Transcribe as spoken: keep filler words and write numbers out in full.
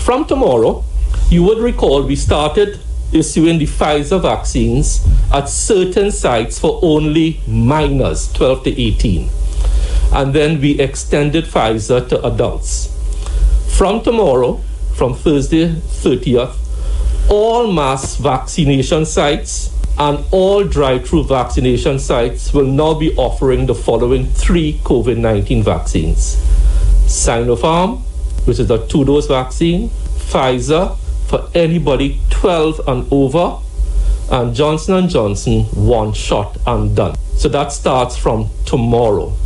From tomorrow, you would recall we started issuing the Pfizer vaccines at certain sites for only minors, twelve to eighteen. And then we extended Pfizer to adults. From tomorrow, from Thursday thirtieth, all mass vaccination sites and all drive-through vaccination sites will now be offering the following three COVID nineteen vaccines. Sinopharm, which is a two-dose vaccine, Pfizer for anybody twelve and over, and Johnson and Johnson, one shot and done. So that starts from tomorrow.